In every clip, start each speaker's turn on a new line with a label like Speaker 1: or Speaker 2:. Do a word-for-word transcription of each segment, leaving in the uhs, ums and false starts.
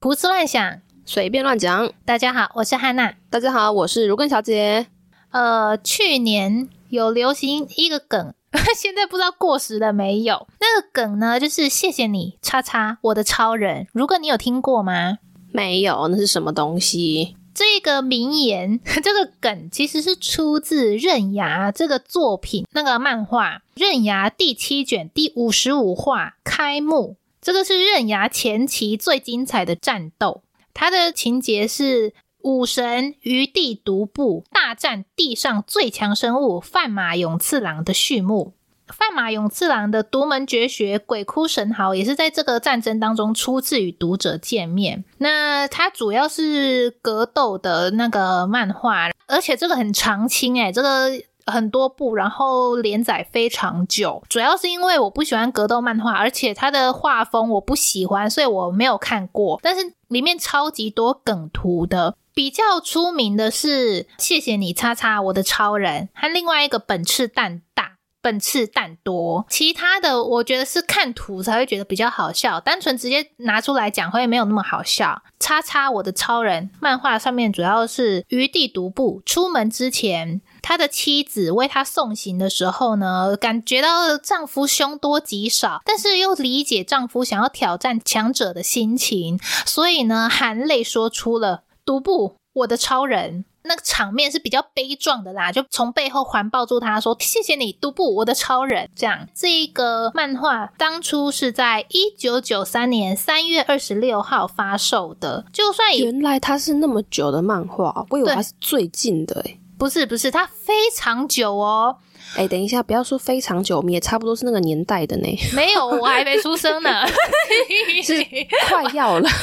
Speaker 1: 胡思乱想，
Speaker 2: 随便乱讲。
Speaker 1: 大家好，我是汉娜。
Speaker 2: 大家好，我是如根小姐。
Speaker 1: 呃，去年有流行一个梗，现在不知道过时了没有。那个梗呢，就是谢谢你，叉叉，我的超人。如果你有听过吗？
Speaker 2: 没有，那是什么东西？
Speaker 1: 这个名言，这个梗其实是出自刃牙这个作品，那个漫画刃牙第七卷第五十五话开幕。这个是刃牙前期最精彩的战斗，它的情节是武神于地独步大战地上最强生物范马勇次郎的序幕。范马勇次郎的独门绝学鬼哭神嚎也是在这个战争当中初次与读者见面。那它主要是格斗的那个漫画，而且这个很长青诶，这个很多部，然后连载非常久。主要是因为我不喜欢格斗漫画，而且它的画风我不喜欢，所以我没有看过。但是里面超级多梗图的，比较出名的是谢谢你叉叉我的超人，和另外一个本赤蛋大本赤蛋多。其他的我觉得是看图才会觉得比较好笑，单纯直接拿出来讲会没有那么好笑。叉叉我的超人漫画上面主要是于地独步，出门之前他的妻子为他送行的时候呢，感觉到丈夫凶多吉少，但是又理解丈夫想要挑战强者的心情，所以呢含泪说出了独步我的超人。那个场面是比较悲壮的啦，就从背后环抱住他说谢谢你独步我的超人。这样，这个漫画当初是在一九九三年三月二十六号发售的。就算
Speaker 2: 原来它是那么久的漫画，我以为它是最近的诶。
Speaker 1: 不是不是，它非常久哦。
Speaker 2: 哎，等一下，不要说非常久，我们也差不多是那个年代的呢。
Speaker 1: 没有，我还没出生呢。
Speaker 2: 是快要了。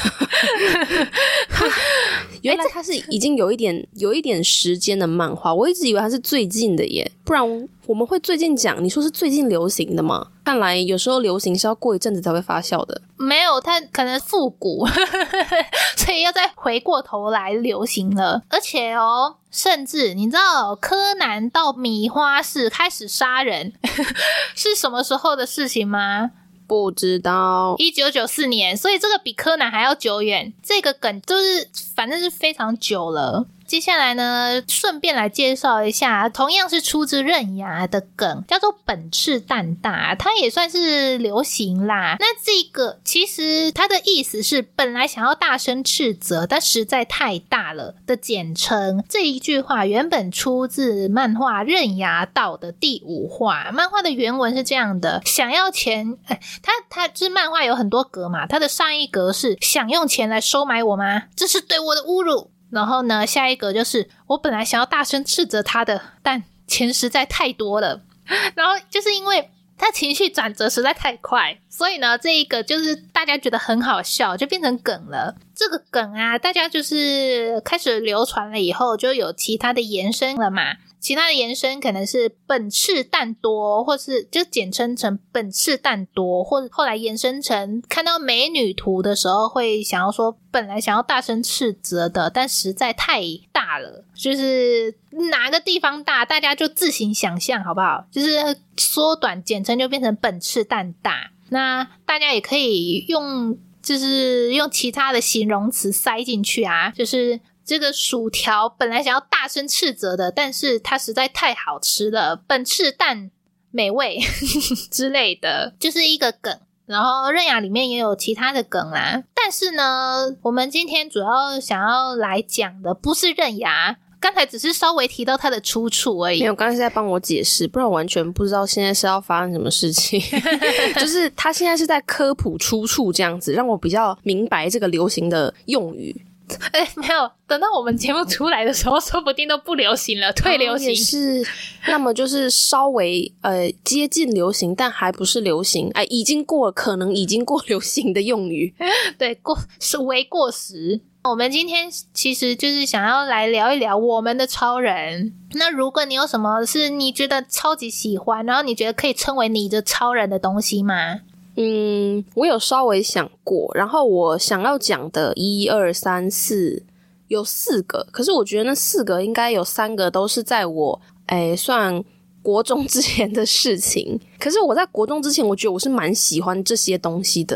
Speaker 2: 原来它是已经有一点有一点时间的漫画，我一直以为它是最近的耶，不然我们会最近讲。你说是最近流行的吗？看来有时候流行是要过一阵子才会发酵的。
Speaker 1: 没有，它可能复古，所以要再回过头来流行了。而且哦，甚至你知道柯南到米花市开始杀人是什么时候的事情吗？
Speaker 2: 不知道。
Speaker 1: 一九九四年，所以这个比柯南还要久远。这个梗就是反正是非常久了。接下来呢，顺便来介绍一下同样是出自刃牙的梗，叫做本赤蛋大，它也算是流行啦。那这个其实它的意思是本来想要大声斥责但实在太大了的简称。这一句话原本出自漫画刃牙道的第五话，漫画的原文是这样的：想要钱，哎，它它就是漫画有很多格嘛，它的上一格是想用钱来收买我吗？这是对我的侮辱。然后呢，下一个就是我本来想要大声斥责他的，但钱实在太多了。然后就是因为他情绪转折实在太快，所以呢，这一个就是大家觉得很好笑，就变成梗了。这个梗啊，大家就是开始流传了以后，就有其他的延伸了嘛。其他的延伸可能是本赤蛋多，或是就简称成本赤蛋多，或者后来延伸成看到美女图的时候会想要说本来想要大声斥责的，但实在太大了，就是哪个地方大大家就自行想象好不好，就是缩短简称就变成本赤蛋大。那大家也可以用就是用其他的形容词塞进去啊，就是这个薯条本来想要大声斥责的，但是它实在太好吃了，本赤蛋美味之类的，就是一个梗。然后刃牙里面也有其他的梗啦，但是呢，我们今天主要想要来讲的不是刃牙，刚才只是稍微提到它的出处而已。
Speaker 2: 没有，刚才是在帮我解释，不然我完全不知道现在是要发生什么事情。就是他现在是在科普出处这样子，让我比较明白这个流行的用语。
Speaker 1: 哎，没有，等到我们节目出来的时候，说不定都不流行了，退流行。
Speaker 2: 也是，那么就是稍微呃接近流行，但还不是流行，哎、呃，已经过可能已经过流行的用语。
Speaker 1: 对，过是为过时。我们今天其实就是想要来聊一聊我们的超人。那如果你有什么是你觉得超级喜欢，然后你觉得可以称为你的超人的东西吗？
Speaker 2: 嗯，我有稍微想过，然后我想要讲的一二三四有四个，可是我觉得那四个应该有三个都是在我诶算国中之前的事情。可是我在国中之前，我觉得我是蛮喜欢这些东西的。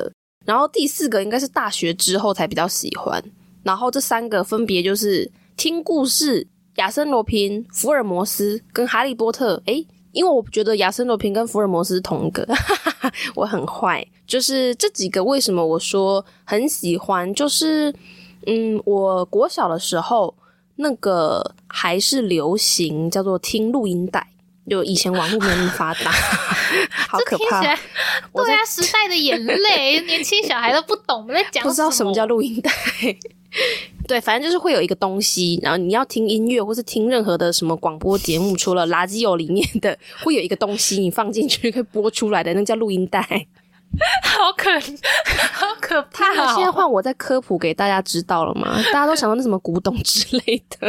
Speaker 2: 然后第四个应该是大学之后才比较喜欢。然后这三个分别就是听故事、亚森罗平、福尔摩斯跟哈利波特。诶，因为我觉得亚森罗平跟福尔摩斯是同一个我很坏。就是这几个为什么我说很喜欢，就是嗯，我国小的时候那个还是流行叫做听录音带，就以前网络没有那么发达好可怕。
Speaker 1: 对啊，时代的眼泪年轻小孩都不懂我们在讲什么，
Speaker 2: 不知道什么叫录音带对，反正就是会有一个东西，然后你要听音乐或是听任何的什么广播节目，除了垃圾油里面的会有一个东西你放进去可以播出来的，那叫录音带
Speaker 1: 好可好可怕哦。
Speaker 2: 现在换我在科普给大家知道了吗？大家都想到那什么古董之类的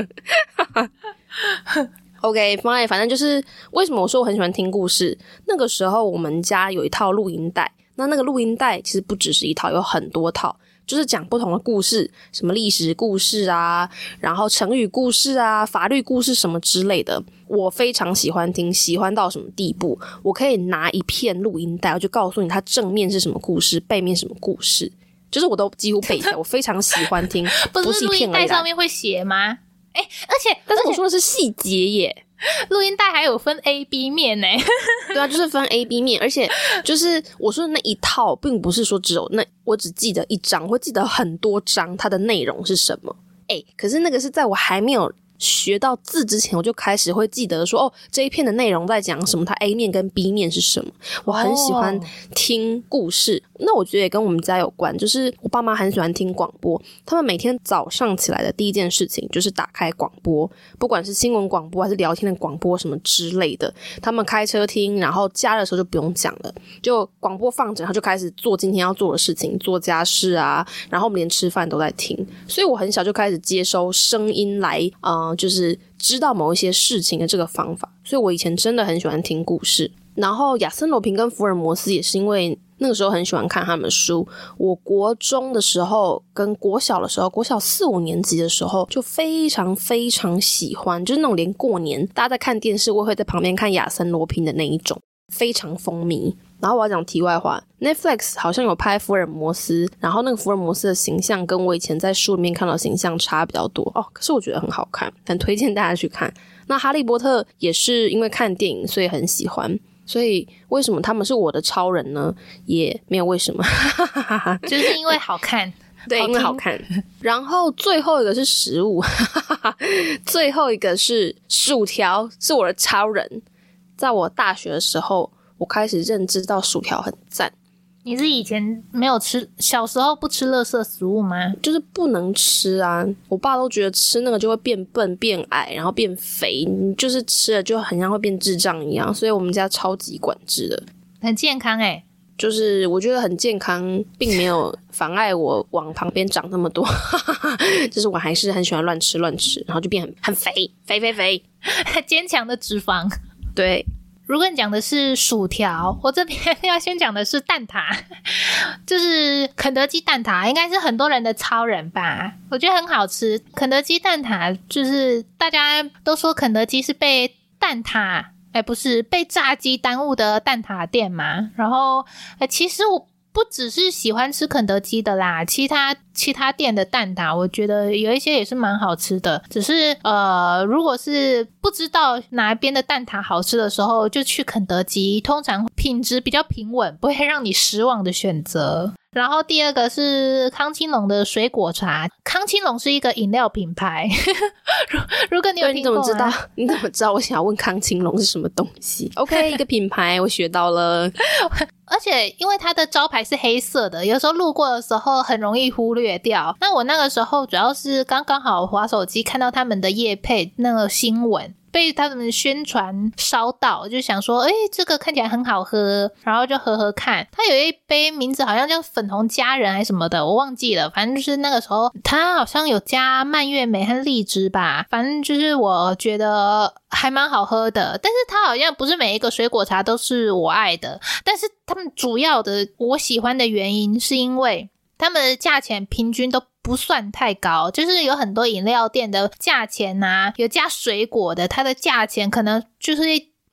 Speaker 2: OK fine， 反正就是为什么我说我很喜欢听故事。那个时候我们家有一套录音带，那那个录音带其实不只是一套，有很多套，就是讲不同的故事，什么历史故事啊，然后成语故事啊，法律故事什么之类的，我非常喜欢听。喜欢到什么地步，我可以拿一片录音带，我就告诉你它正面是什么故事，背面什么故事，就是我都几乎背起来我非常喜欢听
Speaker 1: 不是录音带上面会写吗？诶而且
Speaker 2: 但是我说的是细节耶，
Speaker 1: 录音带还有分 A、B 面耶
Speaker 2: 对啊，就是分 A、B 面，而且就是我说的那一套并不是说只有那我只记得一张，会记得很多张它的内容是什么。诶可是那个是在我还没有学到字之前，我就开始会记得说哦，这一篇的内容在讲什么，它 A 面跟 B 面是什么。我很喜欢听故事、哦、那我觉得也跟我们家有关，就是我爸妈很喜欢听广播，他们每天早上起来的第一件事情就是打开广播，不管是新闻广播还是聊天的广播什么之类的，他们开车听，然后家的时候就不用讲了，就广播放着，他就开始做今天要做的事情，做家事啊，然后我们连吃饭都在听。所以我很小就开始接收声音来呃就是知道某一些事情的这个方法，所以我以前真的很喜欢听故事。然后亚森罗平跟福尔摩斯也是因为那个时候很喜欢看他们书，我国中的时候跟国小的时候，国小四五年级的时候就非常非常喜欢，就是那种连过年大家在看电视我会在旁边看亚森罗平的那一种，非常风靡。然后我要讲题外话， Netflix 好像有拍福尔摩斯，然后那个福尔摩斯的形象跟我以前在书里面看到的形象差比较多哦，可是我觉得很好看，很推荐大家去看。那哈利波特也是因为看电影所以很喜欢，所以为什么他们是我的超人呢？也没有为什么
Speaker 1: 就是因为好看
Speaker 2: 对，因为好看。然后最后一个是食物最后一个是薯条，是我的超人。在我大学的时候我开始认知到薯条很赞。
Speaker 1: 你是以前没有吃，小时候不吃垃圾食物吗？
Speaker 2: 就是不能吃啊，我爸都觉得吃那个就会变笨变矮然后变肥，你就是吃了就很像会变智障一样，所以我们家超级管制的。
Speaker 1: 很健康欸，
Speaker 2: 就是我觉得很健康，并没有妨碍我往旁边长那么多就是我还是很喜欢乱吃乱吃，然后就变很很肥肥肥肥
Speaker 1: 坚强的脂肪。
Speaker 2: 对，
Speaker 1: 如果你讲的是薯条，我这边要先讲的是蛋挞就是肯德基蛋挞，应该是很多人的超人吧，我觉得很好吃。肯德基蛋挞就是大家都说肯德基是被蛋挞哎，不是被炸鸡耽误的蛋挞店嘛，然后呃，其实我不只是喜欢吃肯德基的啦，其他其他店的蛋挞我觉得有一些也是蛮好吃的，只是呃，如果是不知道哪一边的蛋挞好吃的时候就去肯德基，通常品质比较平稳，不会让你失望的选择。然后第二个是康青龙的水果茶，康青龙是一个饮料品牌如, 如果你有听过、啊、
Speaker 2: 你怎么知道你怎么知道我想要问康青龙是什么东西OK 一个品牌我学到了
Speaker 1: 而且因为它的招牌是黑色的，有时候路过的时候很容易忽略掉。那我那个时候主要是刚刚好滑手机看到他们的业配那个新闻，被他们宣传烧到，就想说诶这个看起来很好喝，然后就喝喝看。它有一杯名字好像叫粉红佳人还是什么的，我忘记了，反正就是那个时候它好像有加蔓越莓和荔枝吧，反正就是我觉得还蛮好喝的。但是它好像不是每一个水果茶都是我爱的，但是他们主要的我喜欢的原因是因为他们的价钱平均都不算太高，就是有很多饮料店的价钱啊，有加水果的，它的价钱可能就是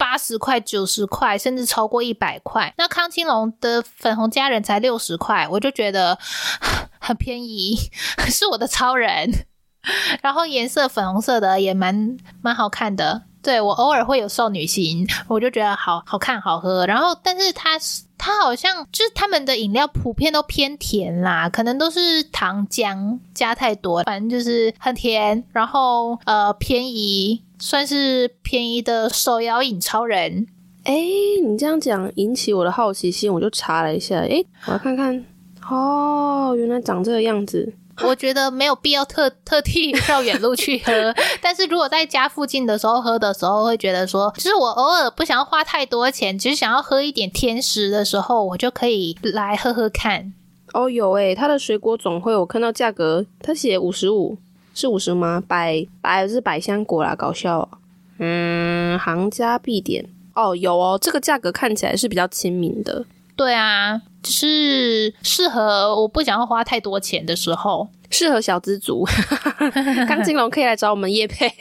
Speaker 1: 八十块、九十块，甚至超过一百块。那康青龙的粉红佳人才六十块，我就觉得很便宜，是我的超人。然后颜色粉红色的也蛮蛮好看的。对，我偶尔会有少女心，我就觉得好好看好喝。然后但是它它好像就是他们的饮料普遍都偏甜啦，可能都是糖浆加太多，反正就是很甜，然后呃便宜，算是便宜的手摇饮超人。
Speaker 2: 诶，你这样讲引起我的好奇心，我就查了一下，诶，我要看看，哦，原来长这个样子。
Speaker 1: 我觉得没有必要特特地绕远路去喝，但是如果在家附近的时候喝的时候，会觉得说，就是我偶尔不想要花太多钱，只是想要喝一点甜食的时候，我就可以来喝喝看。
Speaker 2: 哦，有诶，它的水果总会我看到价格，它写五十五，是五十吗？百百是百香果啦，搞笑哦。嗯，行家必点哦，有哦，这个价格看起来是比较亲民的。
Speaker 1: 对啊，就是适合我不想要花太多钱的时候，
Speaker 2: 适合小资族。康青龙可以来找我们业配。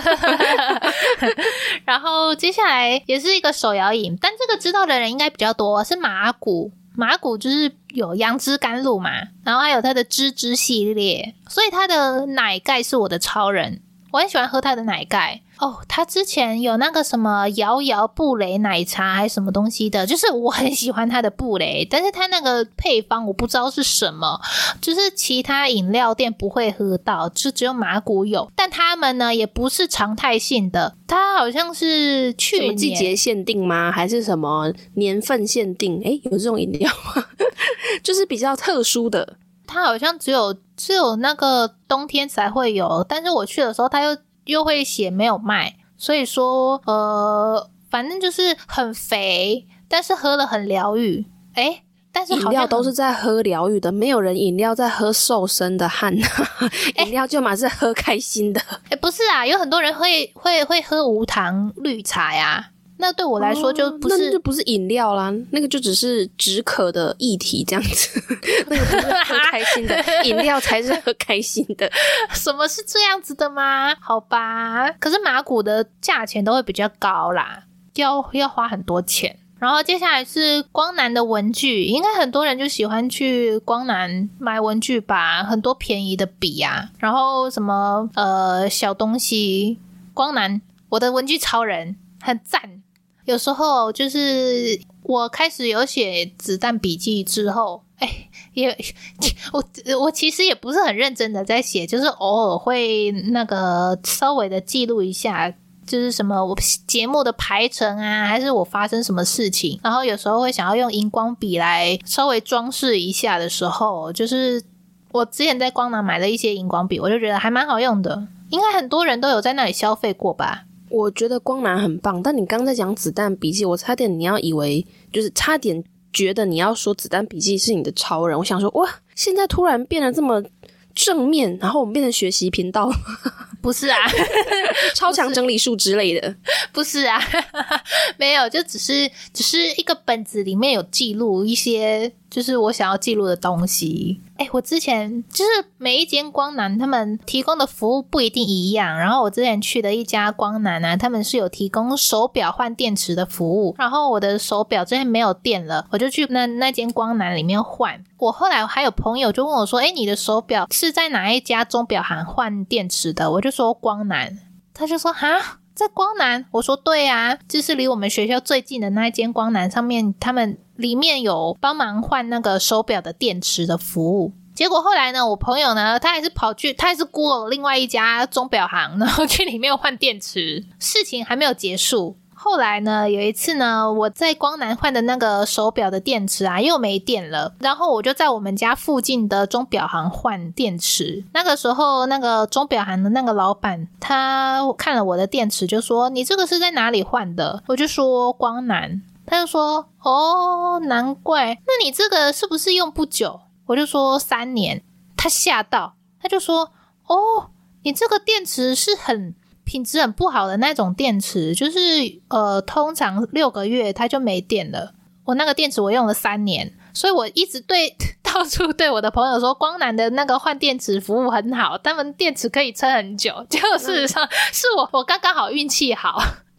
Speaker 1: 然后接下来也是一个手摇饮，但这个知道的人应该比较多，是麻古。麻古就是有杨枝甘露嘛，然后还有它的芝芝系列，所以它的奶盖是我的超人，我很喜欢喝它的奶盖。哦，他之前有那个什么摇摇布雷奶茶还是什么东西的，就是我很喜欢他的布雷，但是他那个配方我不知道是什么，就是其他饮料店不会喝到，就只有麻古有，但他们呢也不是常态性的，它好像是去年
Speaker 2: 什么季节限定吗？还是什么年份限定？诶，有这种饮料吗？就是比较特殊的，
Speaker 1: 它好像只有只有那个冬天才会有，但是我去的时候它又又会写没有卖，所以说呃，反正就是很肥，但是喝了很疗愈。诶，但是好像
Speaker 2: 饮料都是在喝疗愈的，没有人饮料在喝瘦身的汗。饮料就嘛是喝开心的。
Speaker 1: 诶，不是啊，有很多人会会会喝无糖绿茶呀。那对我来说就不是、哦、
Speaker 2: 那就不是饮料啦，那个就只是止渴的液体这样子。那个不是喝开心的，饮料才是喝开心的。
Speaker 1: 什么是这样子的吗？好吧，可是麻古的价钱都会比较高啦，要要花很多钱。然后接下来是光南的文具，应该很多人就喜欢去光南买文具吧，很多便宜的笔啊，然后什么呃小东西，光南我的文具超人很赞。有时候就是我开始有写子弹笔记之后，哎，也我我其实也不是很认真的在写，就是偶尔会那个稍微的记录一下，就是什么我节目的排程啊，还是我发生什么事情，然后有时候会想要用荧光笔来稍微装饰一下的时候，就是我之前在光南买了一些荧光笔，我就觉得还蛮好用的，应该很多人都有在那里消费过吧。
Speaker 2: 我觉得光南很棒，但你刚才讲子弹笔记，我差点你要以为就是差点觉得你要说子弹笔记是你的超人，我想说哇，现在突然变得这么正面，然后我们变成学习频道。
Speaker 1: 不是啊，
Speaker 2: 超强整理术之类的。
Speaker 1: 不是啊，没有，就只是只是一个本子里面有记录一些就是我想要记录的东西。诶，我之前就是每一间光南他们提供的服务不一定一样，然后我之前去的一家光南啊，他们是有提供手表换电池的服务，然后我的手表之前没有电了，我就去那那间光南里面换。我后来还有朋友就问我说，诶，你的手表是在哪一家钟表行换电池的？我就说光南，他就说哈，在光南？我说对啊，就是离我们学校最近的那一间光南上面，他们里面有帮忙换那个手表的电池的服务。结果后来呢，我朋友呢，他还是跑去，他还是 Google 另外一家钟表行，然后去里面换电池。事情还没有结束。后来呢，有一次呢，我在光南换的那个手表的电池啊又没电了，然后我就在我们家附近的钟表行换电池。那个时候那个钟表行的那个老板他看了我的电池就说，你这个是在哪里换的？我就说光南。他就说，哦，难怪，那你这个是不是用不久？我就说三年。他吓到，他就说，哦，你这个电池是很品质很不好的那种电池，就是呃，通常六个月它就没电了。我那个电池我用了三年，所以我一直对到处对我的朋友说，光南的那个换电池服务很好，他们电池可以撑很久。结果事实上是我我刚刚好运气好。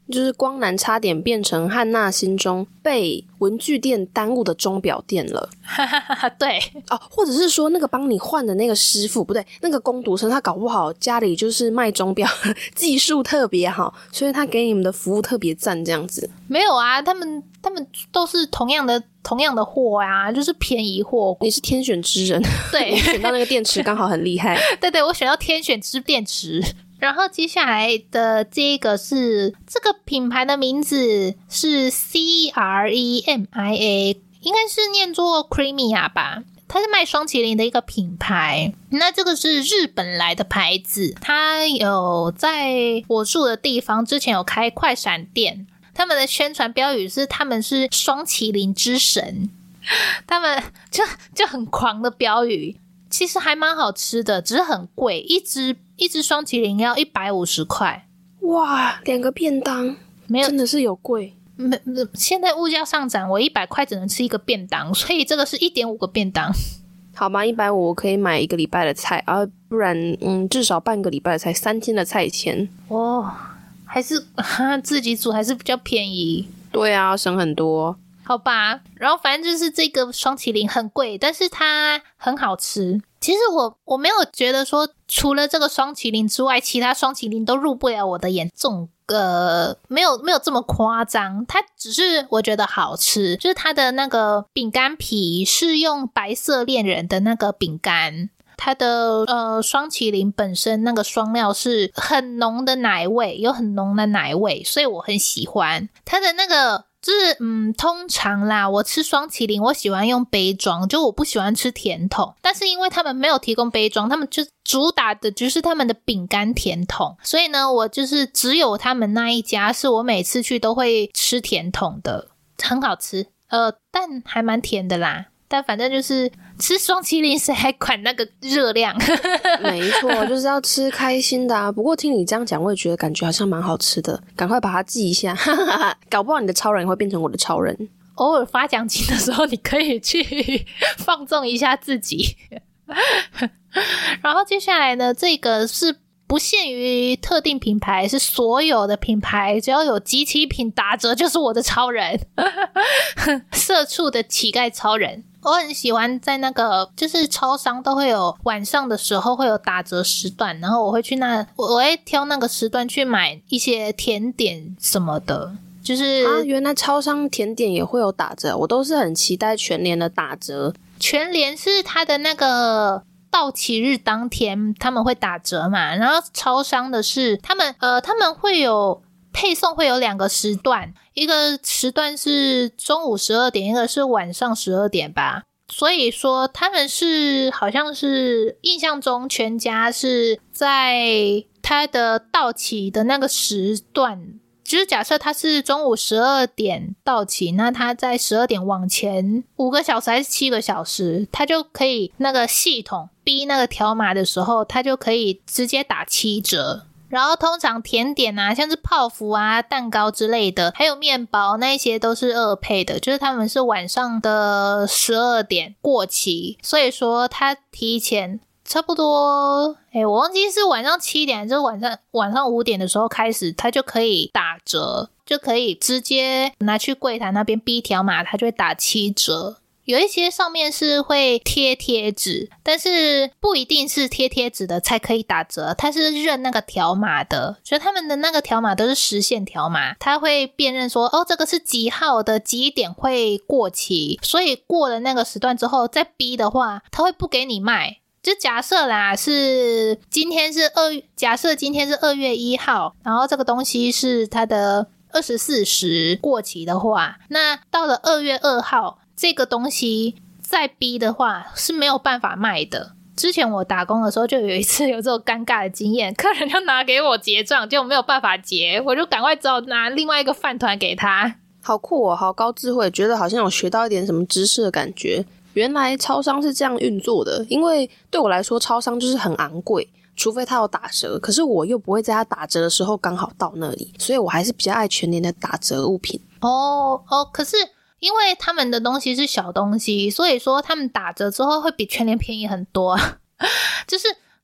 Speaker 2: 就是光南差点变成汉娜心中被文具店耽误的钟表店了。
Speaker 1: 对
Speaker 2: 哦，或者是说那个帮你换的那个师傅，不对，那个工读生他搞不好家里就是卖钟表，技术特别好，所以他给你们的服务特别赞这样子。
Speaker 1: 没有啊，他们他们都是同样的同样的货啊，就是便宜货。
Speaker 2: 你是天选之人，
Speaker 1: 对，
Speaker 2: 你选到那个电池刚好很厉害。
Speaker 1: 对对，我选到天选之电池。然后接下来的这个是这个品牌的名字是 C R E M I A， 应该是念作 Creamia 吧，它是卖双麒麟的一个品牌。那这个是日本来的牌子，它有在我住的地方之前有开快闪店，他们的宣传标语是他们是双麒麟之神，他们就就很狂的标语。其实还蛮好吃的，只是很贵，一只一只双麒麟要一百五十块。
Speaker 2: 哇，两个便当，没有，真的是有贵。
Speaker 1: 没，现在物价上涨，我一百块只能吃一个便当，所以这个是一点五个便当。
Speaker 2: 好吧，一百五我可以买一个礼拜的菜，啊，不然嗯，至少半个礼拜的菜，三天的菜钱。
Speaker 1: 哦，还是哈自己煮还是比较便宜。
Speaker 2: 对啊，省很多。
Speaker 1: 好吧，然后反正就是这个双麒麟很贵，但是它很好吃。其实我我没有觉得说除了这个双麒麟之外，其他双麒麟都入不了我的眼，这种呃没有没有这么夸张。它只是我觉得好吃，就是它的那个饼干皮是用白色恋人的那个饼干。它的呃双麒麟本身那个双料是很浓的奶味，有很浓的奶味，所以我很喜欢它的那个。就是嗯，通常啦，我吃双麒麟，我喜欢用杯装，就我不喜欢吃甜筒。但是因为他们没有提供杯装，他们就主打的就是他们的饼干甜筒，所以呢，我就是只有他们那一家是我每次去都会吃甜筒的，很好吃，呃，但还蛮甜的啦。但反正就是吃双麒麟谁还管那个热量。
Speaker 2: 没错，就是要吃开心的啊。不过听你这样讲，我也觉得感觉好像蛮好吃的，赶快把它记一下。搞不好你的超人会变成我的超人。
Speaker 1: 偶尔发奖金的时候，你可以去放纵一下自己。然后接下来呢，这个是不限于特定品牌，是所有的品牌只要有集齐品打折就是我的超人。社畜的乞丐超人。我很喜欢在那个就是超商都会有晚上的时候会有打折时段，然后我会去那我我会挑那个时段去买一些甜点什么的。就是
Speaker 2: 啊，原来超商甜点也会有打折，我都是很期待全联的打折。
Speaker 1: 全联是它的那个到期日当天他们会打折嘛，然后超商的是他们呃他们会有配送，会有两个时段，一个时段是中午十二点，一个是晚上十二点吧。所以说他们是好像是印象中全家是在它的到期的那个时段，就是假设它是中午十二点到期，那它在十二点往前五个小时还是七个小时，它就可以那个系统逼那个条码的时候，它就可以直接打七折。然后通常甜点啊，像是泡芙啊、蛋糕之类的，还有面包，那一些都是二配的，就是他们是晚上的十二点过期，所以说它提前差不多，诶我忘记是晚上七点还是晚上晚上五点的时候开始，它就可以打折，就可以直接拿去柜台那边逼条码，它就会打七折。有一些上面是会贴贴纸，但是不一定是贴贴纸的才可以打折，它是认那个条码的，所以他们的那个条码都是实线条码，它会辨认说哦这个是几号的几点会过期，所以过了那个时段之后再逼的话，它会不给你卖。就假设啦，是今天是二，假设今天是二月一号，然后这个东西是它的二十四时过期的话，那到了二月二号。这个东西再逼的话是没有办法卖的。之前我打工的时候就有一次有这种尴尬的经验，客人就拿给我结账，结果没有办法结，我就赶快只好拿另外一个饭团给他。
Speaker 2: 好酷哦，好高智慧，觉得好像有学到一点什么知识的感觉。原来超商是这样运作的，因为对我来说超商就是很昂贵，除非它有打折，可是我又不会在它打折的时候刚好到那里，所以我还是比较爱全联的打折物品。
Speaker 1: 哦哦，可是因为他们的东西是小东西，所以说他们打折之后会比全联便宜很多。就是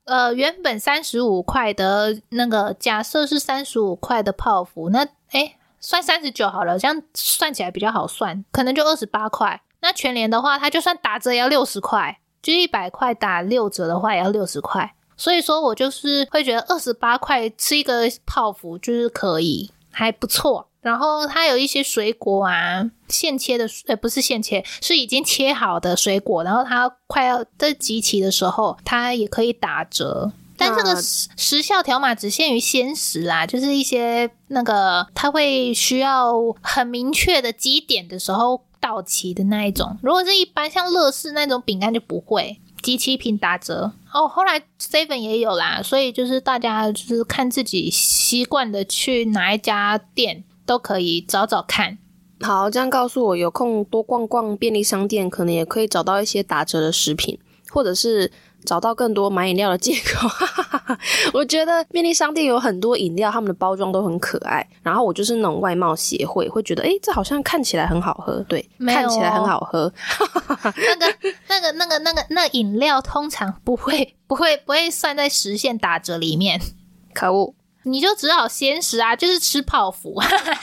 Speaker 1: 呃，原本三十五块的那个，假设是三十五块的泡芙，那诶算三十九好了，这样算起来比较好算，可能就二十八块。那全联的话，它就算打折也要六十块，就一百块打六折的话也要六十块。所以说我就是会觉得二十八块吃一个泡芙就是可以，还不错。然后它有一些水果啊，现切的，呃，不是现切，是已经切好的水果，然后它快要在集齐的时候，它也可以打折。但这个时效条码只限于鲜食啦，就是一些那个它会需要很明确的几点的时候到期的那一种。如果是一般像乐事那种饼干就不会。即期品打折哦，后来 seven 也有啦，所以就是大家就是看自己习惯的去哪一家店都可以找找看。
Speaker 2: 好，这样告诉我，有空多逛逛便利商店，可能也可以找到一些打折的食品，或者是找到更多买饮料的借口。我觉得便利商店有很多饮料，他们的包装都很可爱，然后我就是那种外貌协会，会觉得诶这好像看起来很好喝，对，看起来很好喝。
Speaker 1: 那个那个那个那个那饮料通常不会不会不会算在时限打折里面。
Speaker 2: 可恶，
Speaker 1: 你就只好鲜食啊，就是吃泡芙。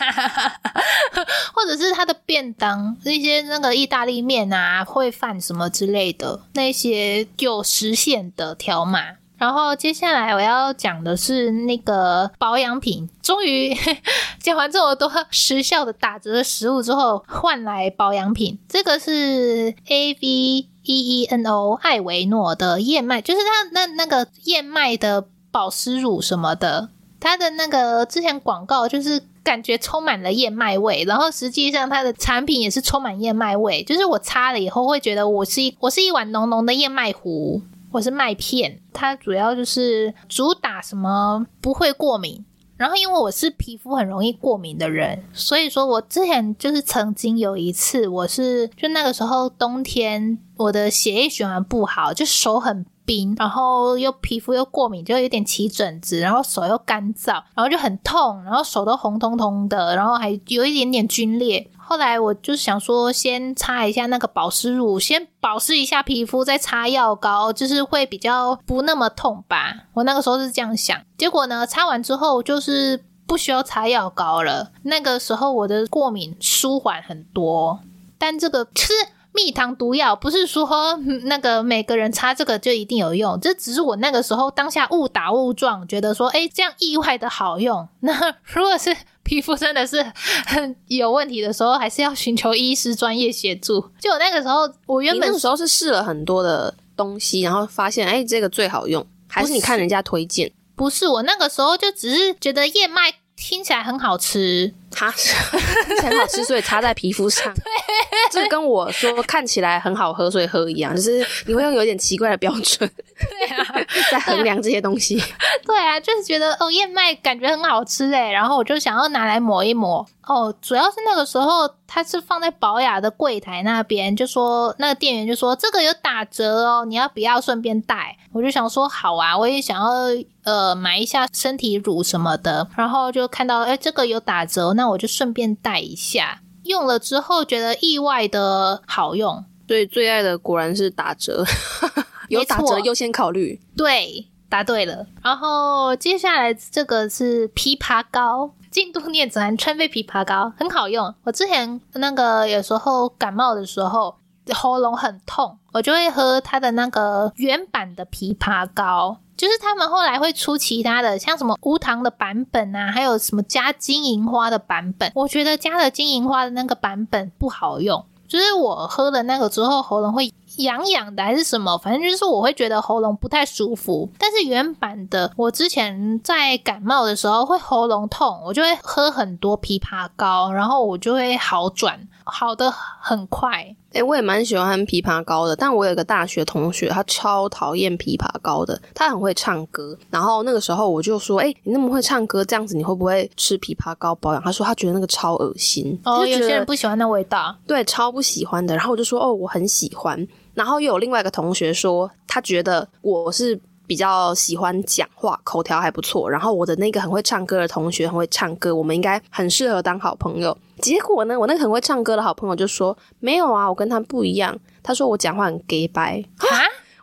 Speaker 1: 或者是他的便当，一些那个意大利面啊、烩饭什么之类的，那些有时限的条码。然后接下来我要讲的是那个保养品，终于讲完这么多时效的打折的食物之后，换来保养品。这个是 A V E E N O 艾维诺的燕麦，就是它那那个燕麦的保湿乳什么的，它的那个之前广告就是感觉充满了燕麦味，然后实际上它的产品也是充满燕麦味，就是我擦了以后会觉得我是一我是一碗浓浓的燕麦糊，我是麦片。它主要就是主打什么不会过敏，然后因为我是皮肤很容易过敏的人，所以说我之前就是曾经有一次，我是就那个时候冬天我的血液循环不好，就手很冰，然后又皮肤又过敏，就有点起疹子，然后手又干燥，然后就很痛，然后手都红彤彤的，然后还有一点点皲裂。后来我就想说先擦一下那个保湿乳，先保湿一下皮肤，再擦药膏，就是会比较不那么痛吧，我那个时候是这样想。结果呢，擦完之后就是不需要擦药膏了，那个时候我的过敏舒缓很多。但这个是蜜糖毒药，不是说那个每个人擦这个就一定有用，这只是我那个时候当下误打误撞，觉得说诶这样意外的好用。那如果是皮肤真的是很有问题的时候，还是要寻求医师专业协助。就我那个时候，我原本
Speaker 2: 你那个时候是试了很多的东西，然后发现诶这个最好用，还是你看人家推荐？
Speaker 1: 不是，我那个时候就只是觉得燕麦听起来很好吃，
Speaker 2: 它听起来很好吃，所以擦在皮肤上。对，这跟我说看起来很好喝，所以喝一样，就是你会用有点奇怪的标准，
Speaker 1: 对啊，
Speaker 2: 在衡量这些东西。
Speaker 1: 对啊，就是觉得哦，燕麦感觉很好吃诶，然后我就想要拿来抹一抹。哦，主要是那个时候它是放在宝雅的柜台那边，就说那个店员就说这个有打折哦，你要不要顺便带？我就想说好啊，我也想要呃买一下身体乳什么的，然后就看到诶这个有打折，那我就顺便带一下。用了之后觉得意外的好用，
Speaker 2: 所以最爱的果然是打折。有打折优先考虑。
Speaker 1: 对，答对了。然后接下来这个是枇杷膏，京都念慈庵川贝枇杷膏，很好用。我之前那个有时候感冒的时候喉咙很痛，我就会喝它的那个原版的枇杷膏，就是他们后来会出其他的，像什么无糖的版本啊，还有什么加金银花的版本。我觉得加了金银花的那个版本不好用，就是我喝了那个之后喉咙会痒痒的还是什么，反正就是我会觉得喉咙不太舒服。但是原版的，我之前在感冒的时候会喉咙痛，我就会喝很多枇杷膏，然后我就会好转，好的很快。
Speaker 2: 欸，我也蛮喜欢枇杷膏的，但我有个大学同学，他超讨厌枇杷膏的。他很会唱歌，然后那个时候我就说，欸，你那么会唱歌，这样子你会不会吃枇杷膏保养？他说他觉得那个超恶心。
Speaker 1: 哦，有些人不喜欢那味道。
Speaker 2: 对，超不喜欢的。然后我就说，哦，我很喜欢。然后又有另外一个同学说，他觉得我是比较喜欢讲话，口条还不错，然后我的那个很会唱歌的同学很会唱歌，我们应该很适合当好朋友。结果呢，我那个很会唱歌的好朋友就说，没有啊，我跟他不一样。他说我讲话很 gay 掰。
Speaker 1: 啊？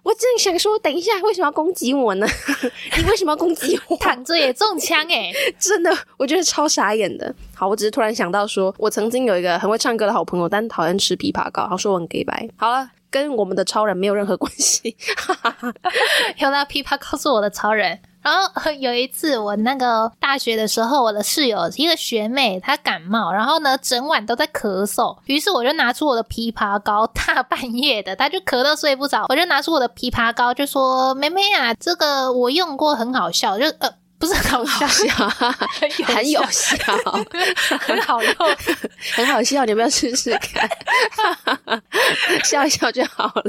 Speaker 2: 我真的想说，等一下为什么要攻击我呢？你为什么要攻击我？
Speaker 1: 躺着也中枪诶、欸、
Speaker 2: 真的，我觉得超傻眼的。好，我只是突然想到说，我曾经有一个很会唱歌的好朋友，但讨厌吃枇杷膏，他说我很 gay 白。好了，跟我们的超人没有任何关系。
Speaker 1: 有啦，枇杷膏是我的超人。然后有一次我那个大学的时候，我的室友一个学妹她感冒，然后呢整晚都在咳嗽，于是我就拿出我的枇杷膏，大半夜的她就咳到睡不着，我就拿出我的枇杷膏就说妹妹啊，这个我用过很好笑，就呃不是很好笑，
Speaker 2: 很有效，
Speaker 1: 很好用，
Speaker 2: 很好笑，你要不要试试看？笑一笑就好了。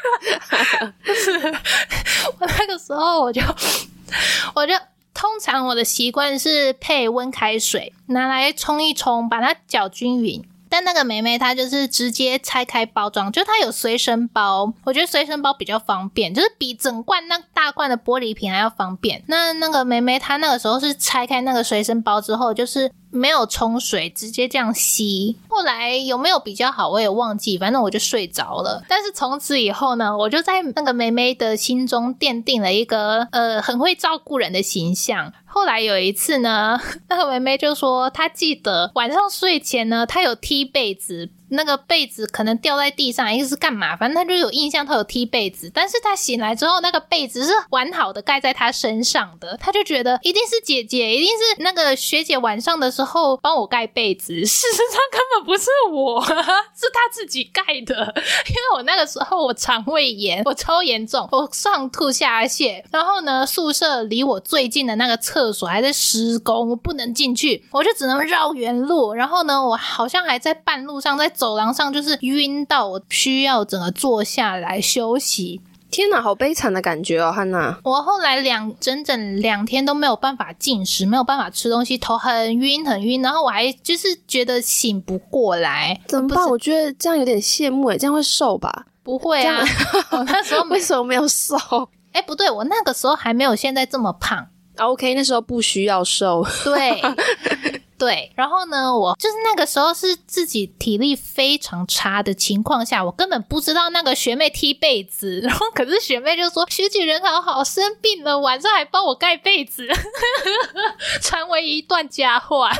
Speaker 1: 我那个时候我就我就通常我的习惯是配温开水拿来冲一冲，把它搅均匀。但那个妹妹她就是直接拆开包装，就她有随身包，我觉得随身包比较方便，就是比整罐那大罐的玻璃瓶还要方便。那那个妹妹她那个时候是拆开那个随身包之后，就是没有冲水，直接这样吸。后来有没有比较好我也忘记，反正我就睡着了。但是从此以后呢，我就在那个妹妹的心中奠定了一个呃很会照顾人的形象。后来有一次呢，那个妹妹就说她记得晚上睡前呢，她有踢被子，那个被子可能掉在地上，一个是干嘛，反正她就有印象她有踢被子，但是她醒来之后那个被子是完好的盖在她身上的，她就觉得一定是姐姐，一定是那个学姐晚上的时候帮我盖被子，事实上根本不是我，是她自己盖的。因为我那个时候我肠胃炎，我超严重，我上吐下泻，然后呢宿舍离我最近的那个厕所还在施工，我不能进去，我就只能绕原路，然后呢我好像还在半路上，在走廊上就是晕到我需要整个坐下来休息。
Speaker 2: 天哪，好悲惨的感觉哦，汉娜。
Speaker 1: 我后来两整整两天都没有办法进食，没有办法吃东西，头很晕很晕，然后我还就是觉得醒不过来。
Speaker 2: 怎么办？我觉得这样有点羡慕耶，这样会瘦吧？
Speaker 1: 不会啊，我那时候
Speaker 2: 为什么没有瘦？
Speaker 1: 诶不对，我那个时候还没有现在这么胖。
Speaker 2: OK， 那时候不需要瘦。
Speaker 1: 对对，然后呢我就是那个时候是自己体力非常差的情况下，我根本不知道那个学妹踢被子，然后可是学妹就说学姐人好好，生病了晚上还帮我盖被子，传为一段佳话。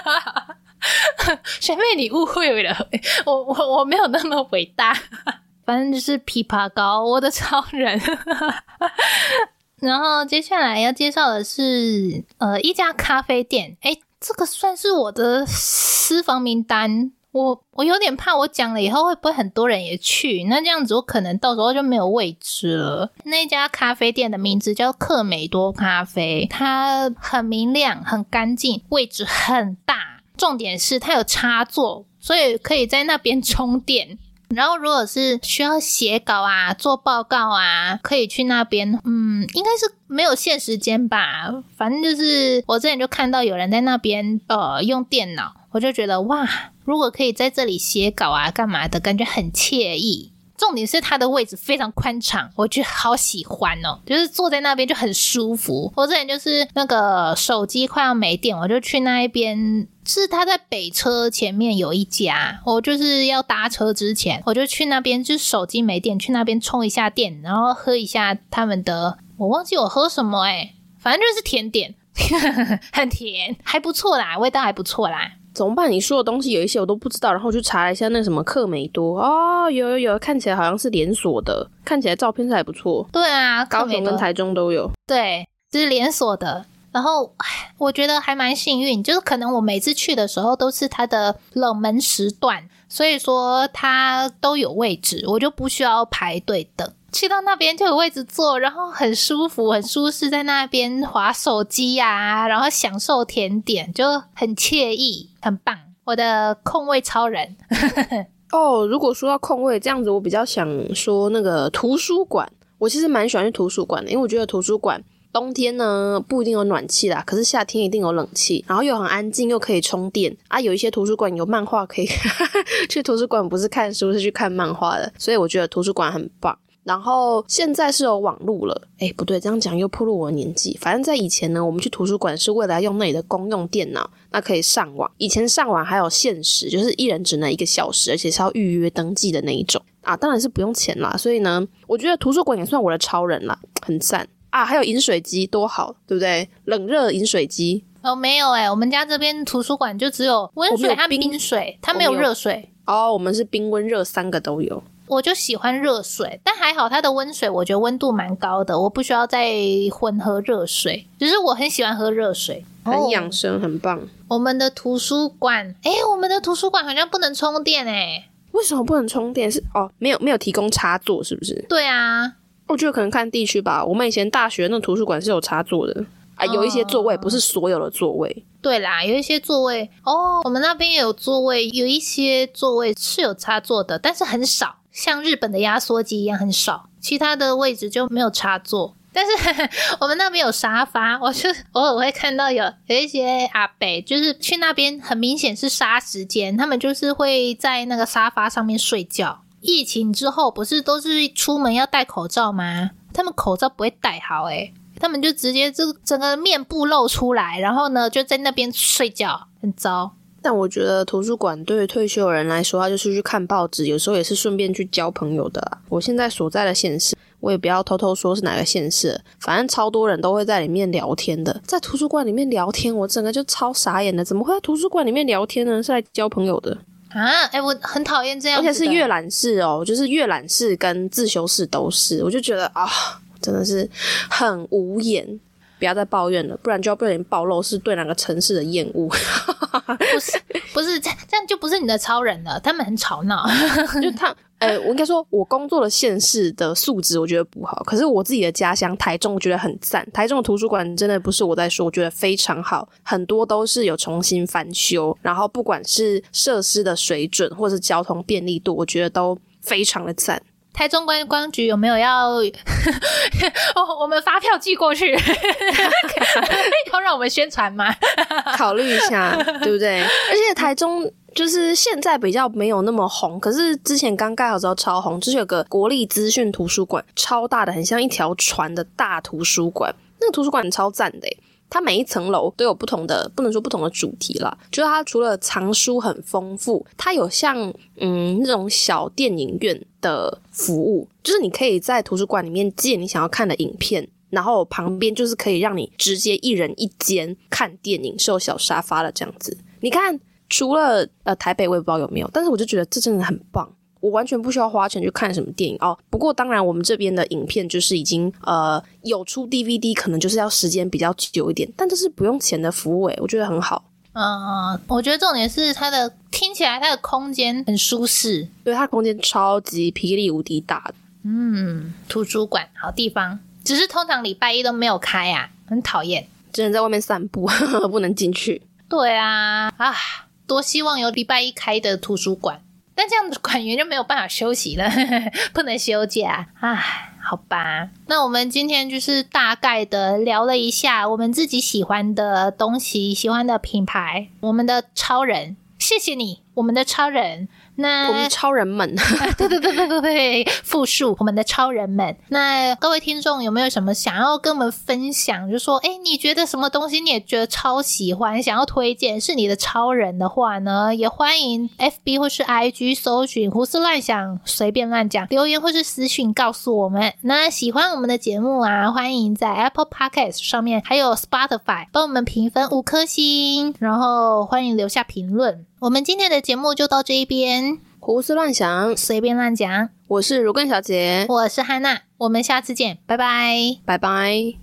Speaker 1: 学妹你误会了，我我我没有那么伟大。反正就是枇杷膏，我的超人。然后接下来要介绍的是呃一家咖啡店，诶这个算是我的私房名单，我我有点怕我讲了以后会不会很多人也去，那这样子我可能到时候就没有位置了。那家咖啡店的名字叫克美多咖啡，它很明亮很干净，位置很大，重点是它有插座，所以可以在那边充电。然后如果是需要写稿啊做报告啊，可以去那边。嗯，应该是没有限时间吧，反正就是我之前就看到有人在那边呃用电脑，我就觉得哇，如果可以在这里写稿啊干嘛的，感觉很惬意。重点是它的位置非常宽敞，我觉得好喜欢哦，就是坐在那边就很舒服。我之前就是那个手机快要没电，我就去那一边，是他在北车前面有一家，我就是要搭车之前我就去那边，就是手机没电去那边充一下电，然后喝一下他们的，我忘记我喝什么诶反正就是甜点。很甜，还不错啦，味道还不错啦。
Speaker 2: 怎么办？你说的东西有一些我都不知道，然后我去查了一下那什么克美多，哦，有有有，看起来好像是连锁的，看起来照片是还不错。
Speaker 1: 对啊，
Speaker 2: 高雄跟台中都有。
Speaker 1: 对，就是连锁的。然后我觉得还蛮幸运，就是可能我每次去的时候都是它的冷门时段，所以说它都有位置，我就不需要排队等。去到那边就有位置坐，然后很舒服很舒适，在那边滑手机啊，然后享受甜点，就很惬意很棒。我的控位超人。
Speaker 2: 哦，如果说到控位这样子，我比较想说那个图书馆。我其实蛮喜欢去图书馆的，因为我觉得图书馆冬天呢不一定有暖气啦，可是夏天一定有冷气，然后又很安静，又可以充电啊。有一些图书馆有漫画可以去图书馆不是看书是去看漫画的，所以我觉得图书馆很棒。然后现在是有网路了，诶不对，这样讲又暴露我的年纪。反正在以前呢，我们去图书馆是为了要用那里的公用电脑，那可以上网。以前上网还有限时，就是一人只能一个小时，而且是要预约登记的那一种。 啊，当然是不用钱啦。所以呢，我觉得图书馆也算我的超人啦，很赞啊！还有饮水机多好，对不对？冷热饮水机。
Speaker 1: 哦，没有诶、欸、我们家这边图书馆就只有温水和冰水，它没有热水。
Speaker 2: 哦，我们是冰温热三个都有。
Speaker 1: 我就喜欢热水，但还好它的温水我觉得温度蛮高的，我不需要再混合热水，只是我很喜欢喝热水，
Speaker 2: 很养生、哦、很棒。
Speaker 1: 我们的图书馆诶我们的图书馆好像不能充电诶
Speaker 2: 为什么不能充电？是哦，没有没有提供插座是不是？
Speaker 1: 对啊，
Speaker 2: 我觉得可能看地区吧。我们以前大学那图书馆是有插座的啊，有一些座位、哦、不是所有的座位。
Speaker 1: 对啦，有一些座位哦，我们那边也有座位，有一些座位是有插座的，但是很少，像日本的压缩机一样很少，其他的位置就没有插座。但是呵呵我们那边有沙发，我就偶尔会看到有有一些阿伯，就是去那边很明显是杀时间，他们就是会在那个沙发上面睡觉。疫情之后不是都是出门要戴口罩吗？他们口罩不会戴好诶他们就直接这整个面部露出来，然后呢就在那边睡觉，很糟。
Speaker 2: 但我觉得图书馆对于退休的人来说，他就是去看报纸，有时候也是顺便去交朋友的啦。我现在所在的县市，我也不要偷偷说是哪个县市，反正超多人都会在里面聊天的。在图书馆里面聊天，我整个就超傻眼的，怎么会在图书馆里面聊天呢？是来交朋友的
Speaker 1: 啊！哎，我很讨厌这样子的，
Speaker 2: 而且是阅览室哦，就是阅览室跟自修室都是，我就觉得啊。真的是很无言，不要再抱怨了，不然就要被人暴露是对哪个城市的厌恶。
Speaker 1: 不是不是这样，这样就不是你的超人了，他们很吵闹。
Speaker 2: 就他呃，我应该说我工作的县市的素质我觉得不好，可是我自己的家乡台中我觉得很赞。台中的图书馆真的不是我在说，我觉得非常好，很多都是有重新翻修，然后不管是设施的水准或是交通便利度，我觉得都非常的赞。
Speaker 1: 台中观光局有没有要哦，我们发票寄过去要让我们宣传吗？
Speaker 2: 考虑一下对不对？而且台中就是现在比较没有那么红，可是之前刚盖好之后超红，就是有个国立资讯图书馆，超大的，很像一条船的大图书馆。那个图书馆超赞的耶，它每一层楼都有不同的，不能说不同的主题啦，就是它除了藏书很丰富，它有像嗯那种小电影院的服务，就是你可以在图书馆里面借你想要看的影片，然后旁边就是可以让你直接一人一间看电影，是有小沙发的这样子。你看除了呃台北我也不知道有没有，但是我就觉得这真的很棒，我完全不需要花钱去看什么电影哦。不过当然我们这边的影片就是已经呃有出 D V D， 可能就是要时间比较久一点，但这是不用钱的服务诶，我觉得很好。
Speaker 1: 嗯，我觉得重点是它的听起来它的空间很舒适，
Speaker 2: 对，它的空间超级霹雳无敌大的。
Speaker 1: 嗯，图书馆好地方，只是通常礼拜一都没有开啊，很讨厌，
Speaker 2: 只能在外面散步不能进去。
Speaker 1: 对啊，啊，多希望有礼拜一开的图书馆，但这样子馆员就没有办法休息了不能休假，唉，好吧。那我们今天就是大概的聊了一下我们自己喜欢的东西，喜欢的品牌，我们的超人，谢谢你，我们的超人。那
Speaker 2: 我们的超人们
Speaker 1: 对对对对对对，复述我们的超人们。那各位听众有没有什么想要跟我们分享，就说诶你觉得什么东西你也觉得超喜欢，想要推荐是你的超人的话呢，也欢迎 F B 或是 I G 搜寻胡思乱想随便乱讲，留言或是私讯告诉我们。那喜欢我们的节目啊，欢迎在 Apple Podcast 上面还有 Spotify 帮我们评分五颗星，然后欢迎留下评论。我们今天的节目就到这一边，
Speaker 2: 胡思乱想
Speaker 1: 随便乱讲，
Speaker 2: 我是如根小姐，
Speaker 1: 我是汉娜，我们下次见，拜拜，
Speaker 2: 拜拜。